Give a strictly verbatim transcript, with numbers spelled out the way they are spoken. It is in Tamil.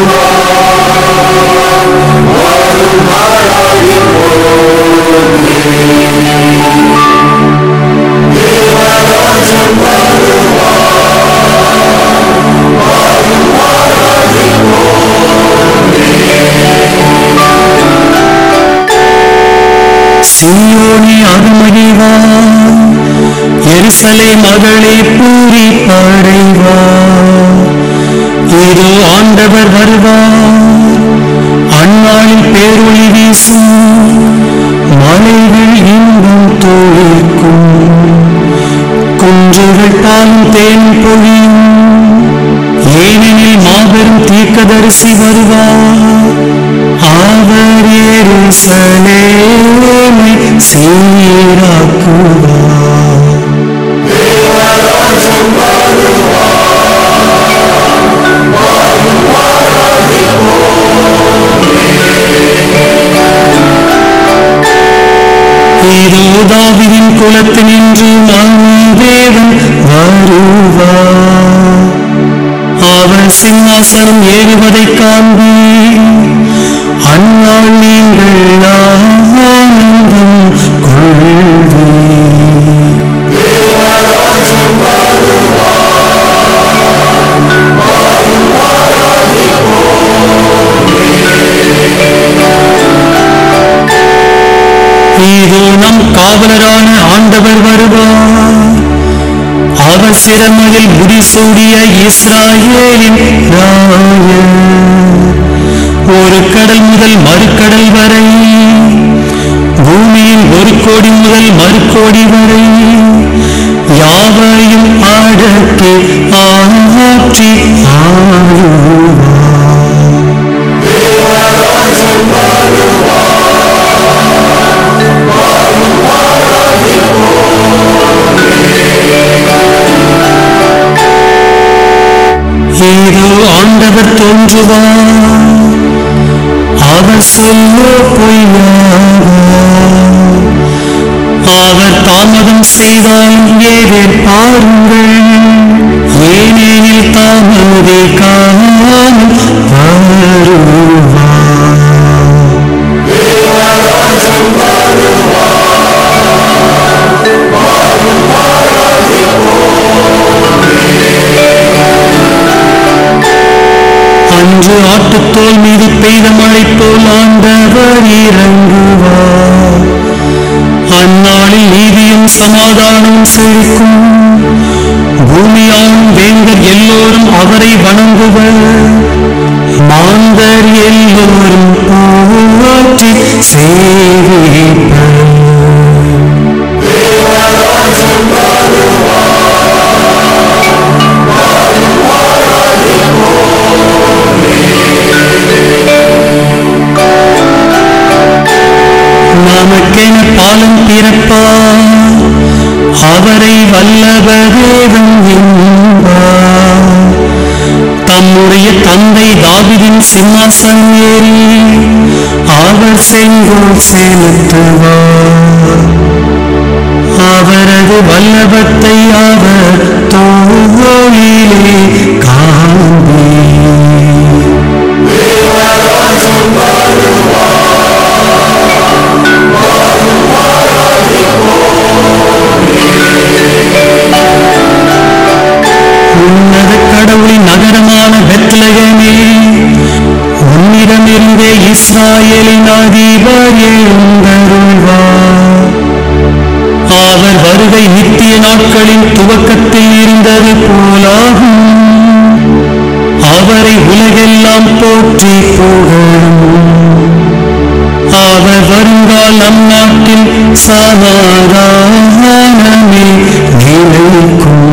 சீயோனே அருமகிவா, எருசலேம் மகளே பூரி படைவா, இதோ ஆண்டவர் வருவார், அந்நாளில் பேரொளி வீசும், மலைகள் இன்பம் தோய்க்கும், குன்றுகள் பாலும் தேன் பொழியும், ஏனெனில் மாபெரும் தீர்க்கதரிசி வருவார், அவர் எருசலேமை சீராக்குவார். இதோ தாவீதின் குலத்தினின்று தேவன் வருவார், அவர் சிங்காசனம் ஏறுவதைக் காண்பீர், அந்நாள் நீங்கள் ஆனந்தம் கொள்வீர். இதோ நம் காவலரான ஆண்டவர் வருவார், அவர் சிறமையில் முடிசூடிய இஸ்ராயேலின் ராயர். ஒரு கடல் முதல் மறுக்கடல் வரை, பூமியின் ஒரு கோடி முதல் மறுகோடி வரை, யாவரையும் அடக்கி ஆற்றி ஆளுவார். இதோ ஆண்டவர் தோன்றுவார், அவர் சொல்ல பொய்யாவார், அவர் தாமதம் செய்தால் ஏவேர் பாருங்கள், ஏனெனில் தாமதே காலம் வருவார். அன்று ஆட்டுத்தோல் மீது பெய்த மழை போல் ஆண்டவர் இறங்குவார், அந்நாளில் நீதியும் சமாதானமும் செழிக்கும், பூமியாலும் வேந்தர் எல்லோரும் அவரை வணங்குவர், மாந்தர் எல்லோரும் போற்றி சேவிப்பர். நமக்கென பாலம் பிறப்பார், அவரை வல்லவரேவன் என்பார், தம்முடைய தந்தை தாவீதின் சிம்மாசனம் ஏறி அவர் செங்கோல் செலுத்துவார், அவரது வல்லபத்தை அவர் தோளிலே காண்பீர். உன்னத கடவுளின் நகரமான பெத்லகேமே, உன்னிடமிருந்தே இஸ்ராயேலின் அதிபர் எழுந்தருள்வார், அவர் வருகை நித்திய நாட்களின் துவக்கத்தில் இருந்தது போலாகும், அவரை உலகெல்லாம் போற்றி புகழும், அவர் வருங்கால் நம் நாட்டில் சமாதானமே நிலைக்கும்.